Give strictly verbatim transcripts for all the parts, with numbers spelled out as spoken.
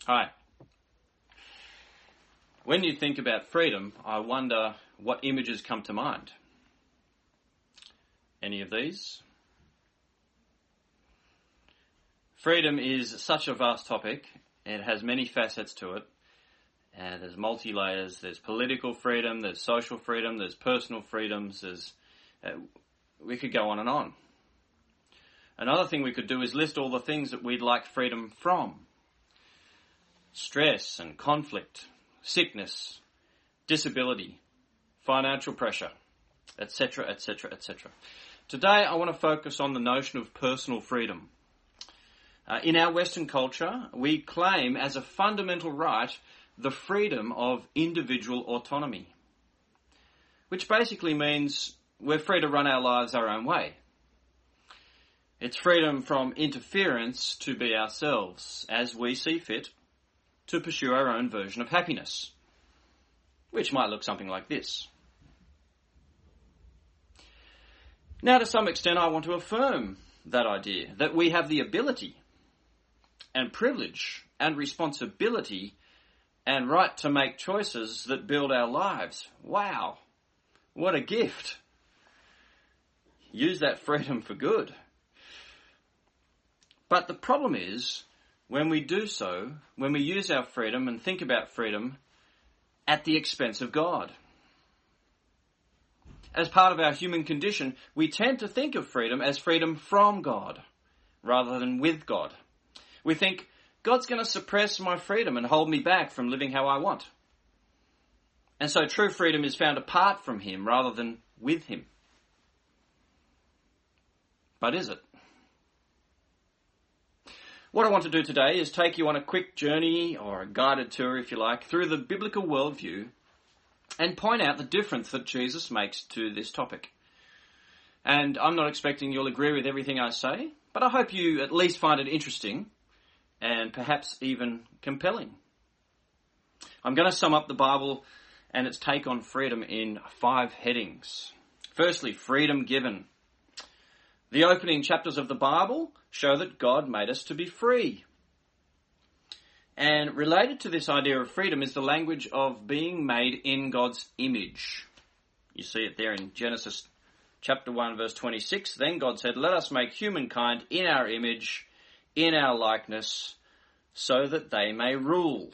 Hi. When you think about freedom, I wonder what images come to mind. Any of these? Freedom is such a vast topic. It has many facets to it. And there's multi-layers. There's political freedom, there's social freedom, there's personal freedoms. There's, uh, we could go on and on. Another thing we could do is list all the things that we'd like freedom from. Stress and conflict, sickness, disability, financial pressure, et cetera, et cetera, et cetera. Today I want to focus on the notion of personal freedom. Uh, in our Western culture, we claim as a fundamental right the freedom of individual autonomy, which basically means we're free to run our lives our own way. It's freedom from interference to be ourselves, as we see fit, to pursue our own version of happiness, which might look something like this. Now, to some extent, I want to affirm that idea, that we have the ability and privilege and responsibility and right to make choices that build our lives. Wow, what a gift. Use that freedom for good. But the problem is, when we do so, when we use our freedom and think about freedom at the expense of God. As part of our human condition, we tend to think of freedom as freedom from God, rather than with God. We think, God's going to suppress my freedom and hold me back from living how I want. And so true freedom is found apart from Him, rather than with Him. But is it? What I want to do today is take you on a quick journey, or a guided tour if you like, through the biblical worldview and point out the difference that Jesus makes to this topic. And I'm not expecting you'll agree with everything I say, but I hope you at least find it interesting and perhaps even compelling. I'm going to sum up the Bible and its take on freedom in five headings. Firstly, freedom given. The opening chapters of the Bible show that God made us to be free. And related to this idea of freedom is the language of being made in God's image. You see it there in Genesis chapter one, verse twenty-six. Then God said, "Let us make humankind in our image, in our likeness, so that they may rule."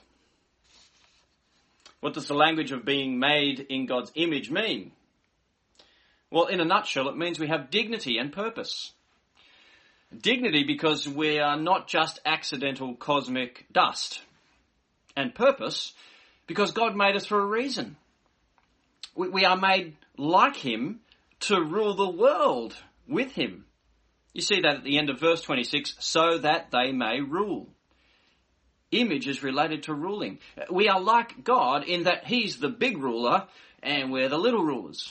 What does the language of being made in God's image mean? Well, in a nutshell, it means we have dignity and purpose. Dignity because we are not just accidental cosmic dust. And purpose because God made us for a reason. We, we are made like Him to rule the world with Him. You see that at the end of verse twenty-six, so that they may rule. Image is related to ruling. We are like God in that He's the big ruler and we're the little rulers.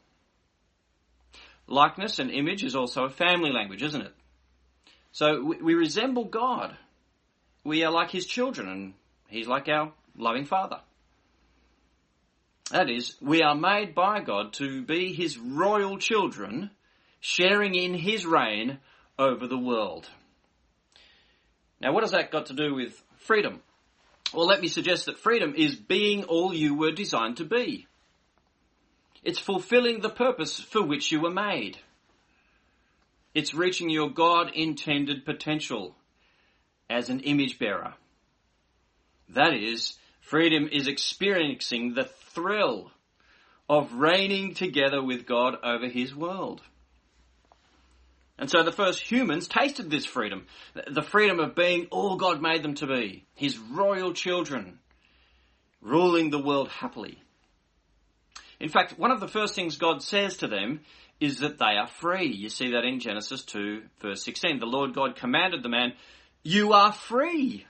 Likeness and image is also a family language, isn't it? So we, we resemble God. We are like His children and He's like our loving Father. That is, we are made by God to be His royal children, sharing in His reign over the world. Now, what has that got to do with freedom? Well, let me suggest that freedom is being all you were designed to be. It's fulfilling the purpose for which you were made. It's reaching your God-intended potential as an image bearer. That is, freedom is experiencing the thrill of reigning together with God over His world. And so the first humans tasted this freedom, the freedom of being all God made them to be, His royal children, ruling the world happily. In fact, one of the first things God says to them is that they are free. You see that in Genesis two, verse sixteen. The Lord God commanded the man, "You are free."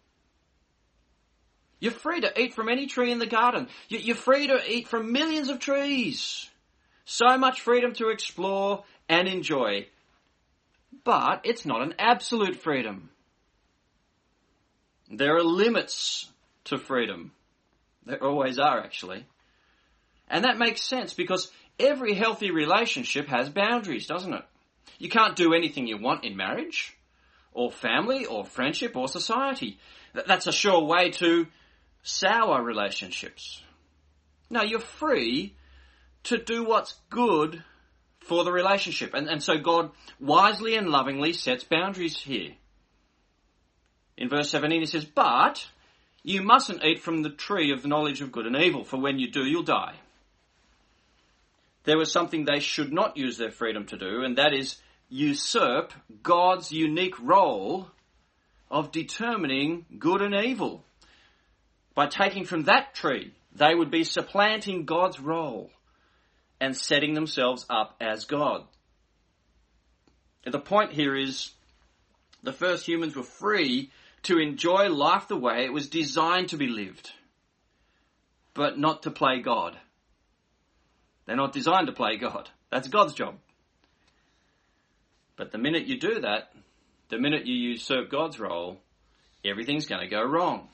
You're free to eat from any tree in the garden. You're free to eat from millions of trees. So much freedom to explore and enjoy. But it's not an absolute freedom. There are limits to freedom. There always are, actually. And that makes sense because every healthy relationship has boundaries, doesn't it? You can't do anything you want in marriage. or family or friendship or society. That's a sure way to sour relationships. No, you're free to do what's good for the relationship. And, and so God wisely and lovingly sets boundaries here. In verse seventeen he says, but you mustn't eat from the tree of the knowledge of good and evil, for when you do, you'll die. There was something they should not use their freedom to do, and that is usurp God's unique role of determining good and evil. By taking from that tree, they would be supplanting God's role and setting themselves up as God. And the point here is the first humans were free to enjoy life the way it was designed to be lived, but not to play God. They're not designed to play God. That's God's job. But the minute you do that, the minute you usurp God's role, everything's going to go wrong.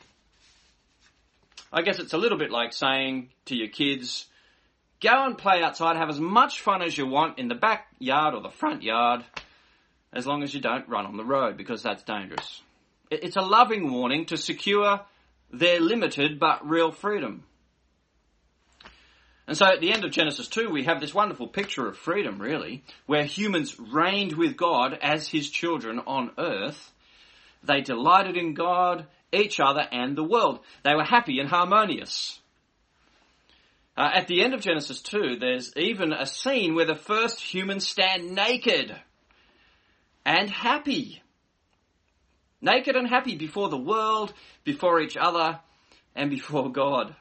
I guess it's a little bit like saying to your kids, go and play outside, have as much fun as you want in the backyard or the front yard, as long as you don't run on the road, because that's dangerous. It's a loving warning to secure their limited but real freedom. And so at the end of Genesis two, we have this wonderful picture of freedom, really, where humans reigned with God as his children on earth. They delighted in God, each other, and the world. They were happy and harmonious. Uh, at the end of Genesis two, there's even a scene where the first humans stand naked and happy. Naked and happy before the world, before each other, and before God.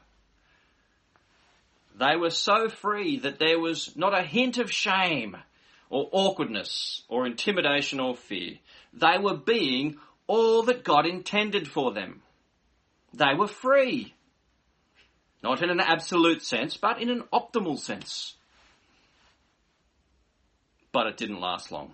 They were so free that there was not a hint of shame or awkwardness or intimidation or fear. They were being all that God intended for them. They were free. Not in an absolute sense, but in an optimal sense. But it didn't last long.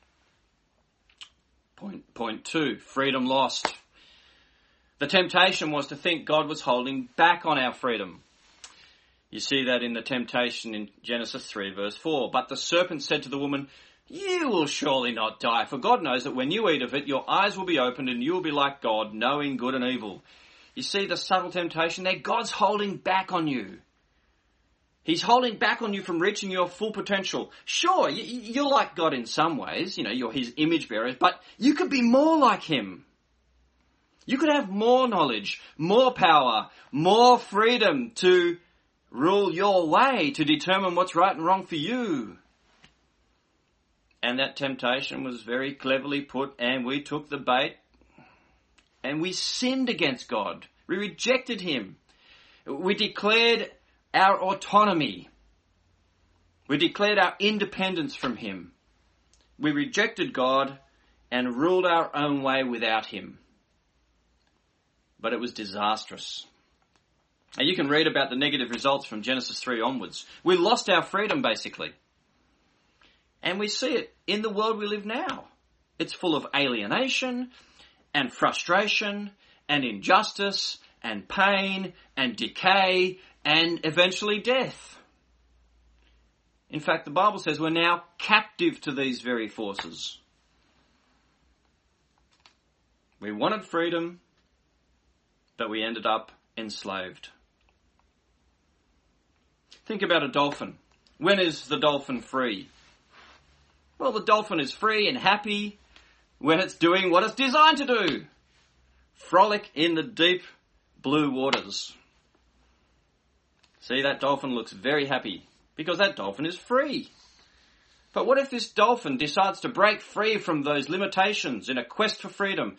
Point, point two, freedom lost. The temptation was to think God was holding back on our freedom. You see that in the temptation in Genesis three, verse four. But the serpent said to the woman, you will surely not die, for God knows that when you eat of it, your eyes will be opened and you will be like God, knowing good and evil. You see the subtle temptation there? God's holding back on you. He's holding back on you from reaching your full potential. Sure, you're like God in some ways, you know, you're his image bearers, but you could be more like him. You could have more knowledge, more power, more freedom to rule your way, to determine what's right and wrong for you. And that temptation was very cleverly put, and we took the bait, and we sinned against God. We rejected him. We declared our autonomy. We declared our independence from him. We rejected God and ruled our own way without him. But it was disastrous. And you can read about the negative results from Genesis three onwards. We lost our freedom, basically. And we see it in the world we live now. It's full of alienation and frustration and injustice and pain and decay and eventually death. In fact, the Bible says we're now captive to these very forces. We wanted freedom, but we ended up enslaved. Think about a dolphin. When is the dolphin free? Well, the dolphin is free and happy when it's doing what it's designed to do. Frolic in the deep blue waters. See, that dolphin looks very happy because that dolphin is free. But what if this dolphin decides to break free from those limitations in a quest for freedom?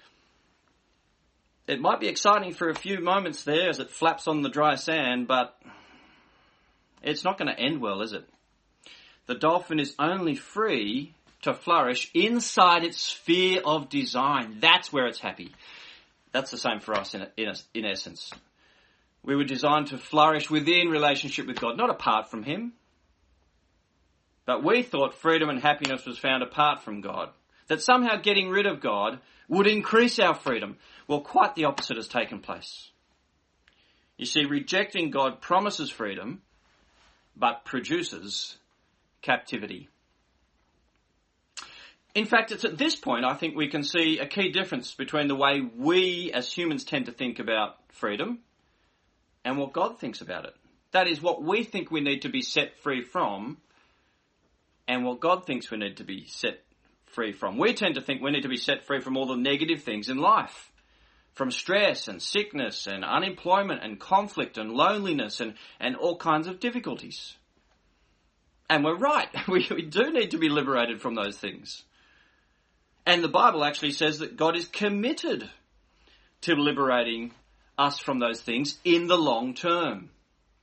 It might be exciting for a few moments there as it flaps on the dry sand, but it's not going to end well, is it? The dolphin is only free to flourish inside its sphere of design. That's where it's happy. That's the same for us in, in, in essence. We were designed to flourish within relationship with God, not apart from him. But we thought freedom and happiness was found apart from God. That somehow getting rid of God would increase our freedom. Well, quite the opposite has taken place. You see, rejecting God promises freedom, but produces captivity. In fact, it's at this point I think we can see a key difference between the way we as humans tend to think about freedom and what God thinks about it. That is, what we think we need to be set free from and what God thinks we need to be set free from. We tend to think we need to be set free from all the negative things in life, from stress and sickness and unemployment and conflict and loneliness and, and all kinds of difficulties. And we're right. We, we do need to be liberated from those things. And the Bible actually says that God is committed to liberating us from those things in the long term.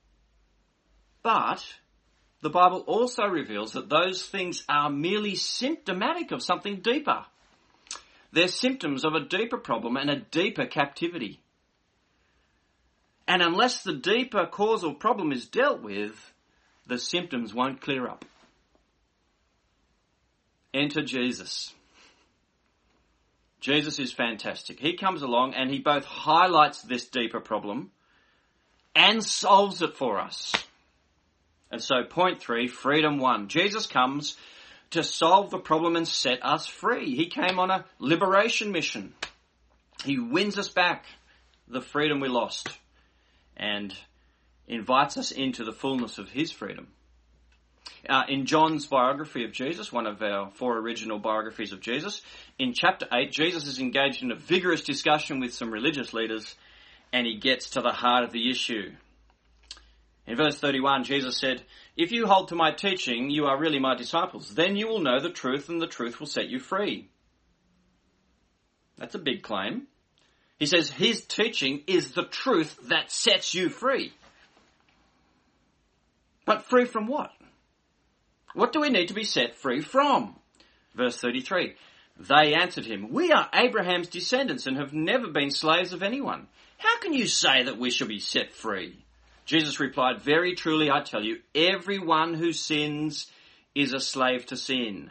But the Bible also reveals that those things are merely symptomatic of something deeper. They're symptoms of a deeper problem and a deeper captivity. And unless the deeper causal problem is dealt with, the symptoms won't clear up. Enter Jesus. Jesus is fantastic. He comes along and he both highlights this deeper problem and solves it for us. And so point three, freedom one. Jesus comes to solve the problem and set us free. He came on a liberation mission. He wins us back the freedom we lost and invites us into the fullness of his freedom. Uh, in John's biography of Jesus, one of our four original biographies of Jesus, in chapter eight, Jesus is engaged in a vigorous discussion with some religious leaders, and he gets to the heart of the issue. In verse thirty-one, Jesus said, "If you hold to my teaching, you are really my disciples. Then you will know the truth, and the truth will set you free." That's a big claim. He says his teaching is the truth that sets you free. But free from what? What do we need to be set free from? Verse thirty-three, they answered him, "We are Abraham's descendants and have never been slaves of anyone. How can you say that we shall be set free?" Jesus replied, "Very truly I tell you, everyone who sins is a slave to sin."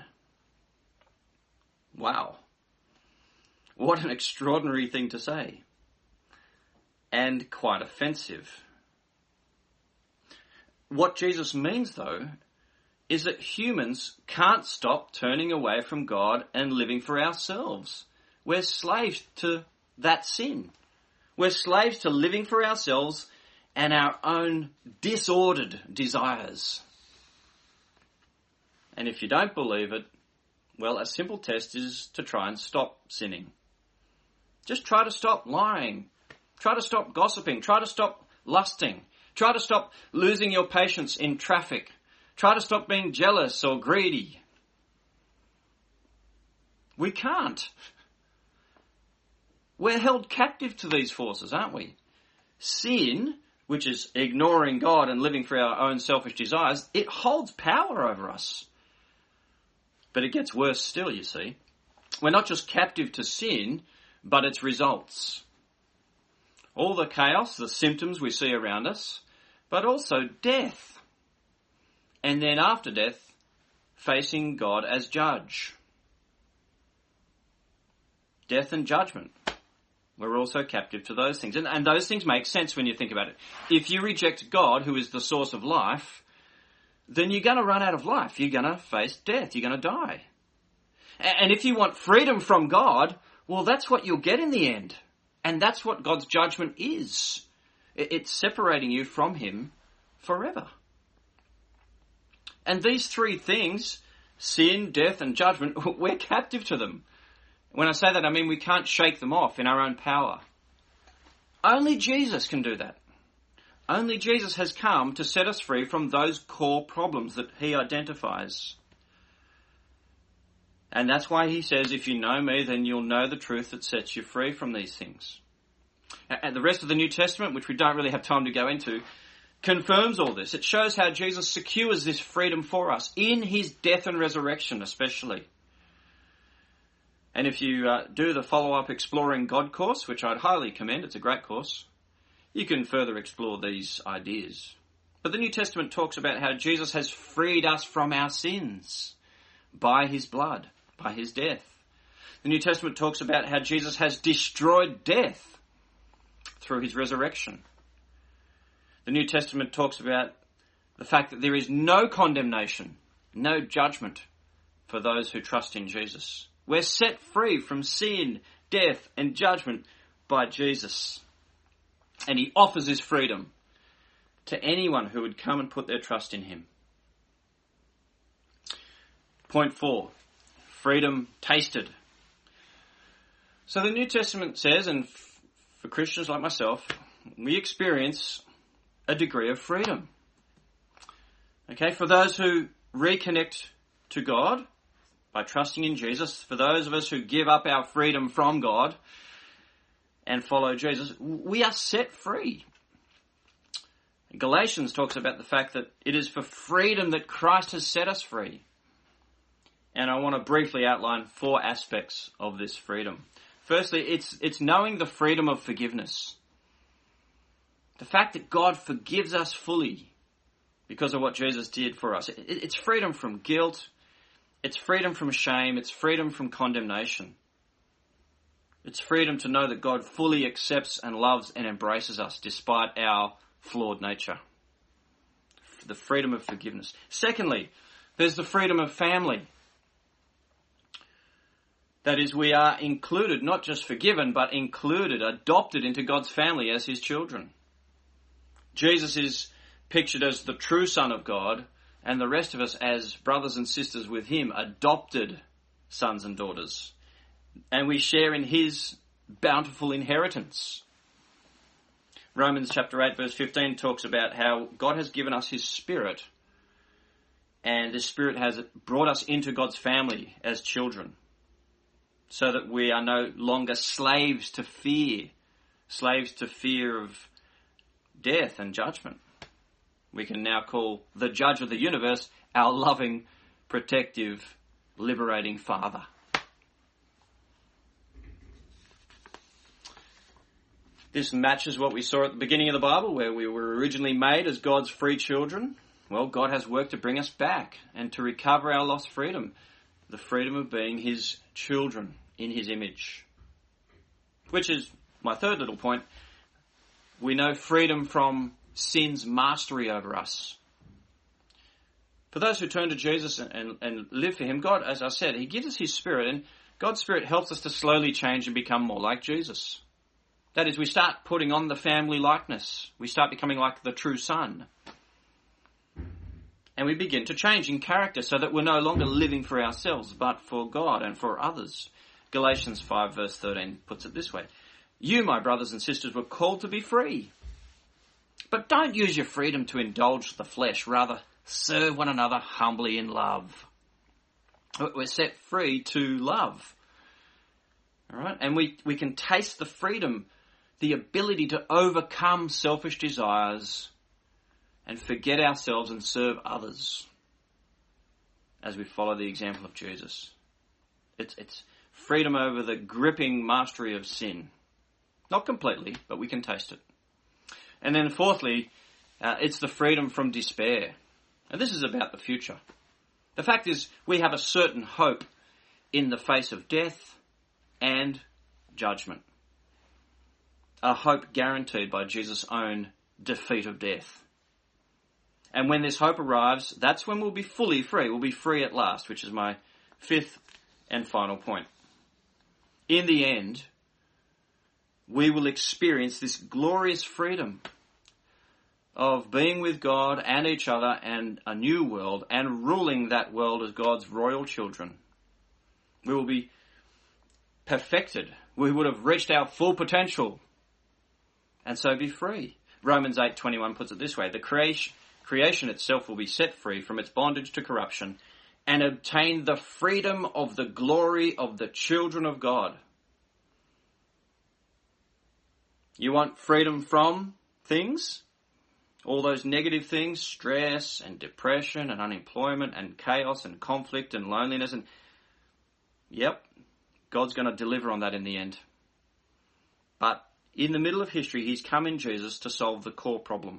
Wow. What an extraordinary thing to say. And quite offensive. What Jesus means, though, is that humans can't stop turning away from God and living for ourselves. We're slaves to that sin. We're slaves to living for ourselves and our own disordered desires. And if you don't believe it, well, a simple test is to try and stop sinning. Just try to stop lying. Try to stop gossiping. Try to stop lusting. Try to stop losing your patience in traffic. Try to stop being jealous or greedy. We can't. We're held captive to these forces, aren't we? Sin, which is ignoring God and living for our own selfish desires, it holds power over us. But it gets worse still, you see. We're not just captive to sin, but its results. All the chaos, the symptoms we see around us, but also death. And then after death, facing God as judge. Death and judgment. We're also captive to those things. And, and those things make sense when you think about it. If you reject God, who is the source of life, then you're going to run out of life. You're going to face death. You're going to die. And if you want freedom from God, well, that's what you'll get in the end. And that's what God's judgment is. It's separating you from him forever. And these three things, sin, death, and judgment, we're captive to them. When I say that, I mean we can't shake them off in our own power. Only Jesus can do that. Only Jesus has come to set us free from those core problems that he identifies. And that's why he says, if you know me, then you'll know the truth that sets you free from these things. And the rest of the New Testament, which we don't really have time to go into, confirms all this. It shows how Jesus secures this freedom for us in his death and resurrection especially. And if you uh, do the follow-up Exploring God course, which I'd highly commend, it's a great course, you can further explore these ideas. But the New Testament talks about how Jesus has freed us from our sins by his blood, by his death. The New Testament talks about how Jesus has destroyed death through his resurrection. The New Testament talks about the fact that there is no condemnation, no judgment for those who trust in Jesus. We're set free from sin, death, and judgment by Jesus. And he offers his freedom to anyone who would come and put their trust in him. Point four, freedom tasted. So the New Testament says, and f- for Christians like myself, we experience a degree of freedom. Okay, for those who reconnect to God by trusting in Jesus, for those of us who give up our freedom from God and follow Jesus, we are set free. Galatians talks about the fact that it is for freedom that Christ has set us free. And I want to briefly outline four aspects of this freedom. Firstly, it's it's knowing the freedom of forgiveness. The fact that God forgives us fully because of what Jesus did for us. It, it's freedom from guilt. It's freedom from shame. It's freedom from condemnation. It's freedom to know that God fully accepts and loves and embraces us despite our flawed nature. The freedom of forgiveness. Secondly, there's the freedom of family. That is, we are included, not just forgiven, but included, adopted into God's family as his children. Jesus is pictured as the true Son of God, and the rest of us as brothers and sisters with him, adopted sons and daughters. And we share in his bountiful inheritance. Romans chapter eight verse fifteen talks about how God has given us his Spirit, and the Spirit has brought us into God's family as children, so that we are no longer slaves to fear, slaves to fear of death and judgment. We can now call the Judge of the universe our loving, protective, liberating Father. This matches what we saw at the beginning of the Bible, where we were originally made as God's free children. Well, God has worked to bring us back and to recover our lost freedom, the freedom of being his children in his image. Which is my third little point. We know freedom from sin's mastery over us. For those who turn to Jesus and, and, and live for him, God, as I said, he gives us his Spirit, and God's Spirit helps us to slowly change and become more like Jesus. That is, we start putting on the family likeness. We start becoming like the true Son. And we begin to change in character so that we're no longer living for ourselves, but for God and for others. Galatians five verse thirteen puts it this way. You, my brothers and sisters, were called to be free. But don't use your freedom to indulge the flesh. Rather, serve one another humbly in love. We're set free to love. All right? And we, we can taste the freedom, the ability to overcome selfish desires and forget ourselves and serve others as we follow the example of Jesus. It's, it's freedom over the gripping mastery of sin. Not completely, but we can taste it. And then fourthly, uh, it's the freedom from despair. And this is about the future. The fact is, we have a certain hope in the face of death and judgment. A hope guaranteed by Jesus' own defeat of death. And when this hope arrives, that's when we'll be fully free. We'll be free at last, which is my fifth and final point. In the end, we will experience this glorious freedom of being with God and each other and a new world and ruling that world as God's royal children. We will be perfected. We would have reached our full potential and so be free. Romans eight twenty-one puts it this way. The creation, creation itself will be set free from its bondage to corruption and obtain the freedom of the glory of the children of God. You want freedom from things? All those negative things, stress and depression and unemployment and chaos and conflict and loneliness. And yep, God's going to deliver on that in the end. But in the middle of history, he's come in Jesus to solve the core problem.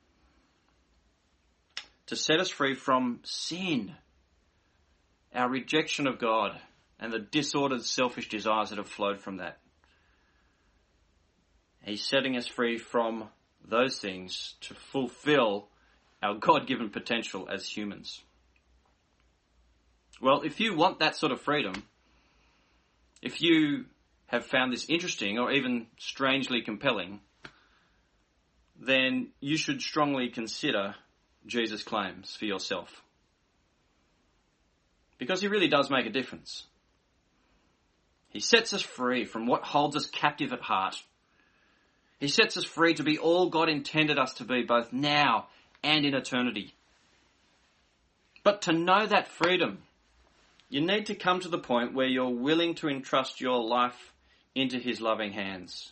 To set us free from sin, our rejection of God, and the disordered selfish desires that have flowed from that. He's setting us free from those things to fulfill our God-given potential as humans. Well, if you want that sort of freedom, if you have found this interesting or even strangely compelling, then you should strongly consider Jesus' claims for yourself. Because he really does make a difference. He sets us free from what holds us captive at heart. He sets us free to be all God intended us to be, both now and in eternity. But to know that freedom, you need to come to the point where you're willing to entrust your life into his loving hands.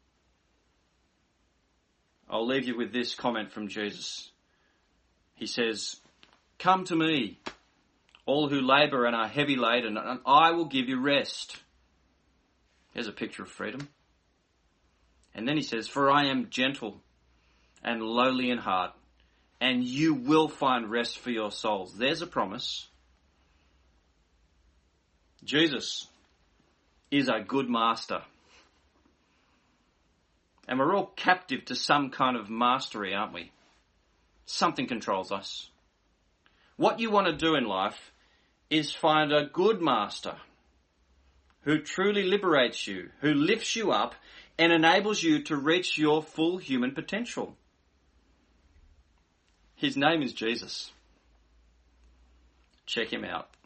I'll leave you with this comment from Jesus. He says, "Come to me, all who labour and are heavy laden, and I will give you rest." There's a picture of freedom. And then he says, "For I am gentle and lowly in heart, and you will find rest for your souls." There's a promise. Jesus is a good master. And we're all captive to some kind of mastery, aren't we? Something controls us. What you want to do in life is find a good master who truly liberates you, who lifts you up and enables you to reach your full human potential. His name is Jesus. Check him out.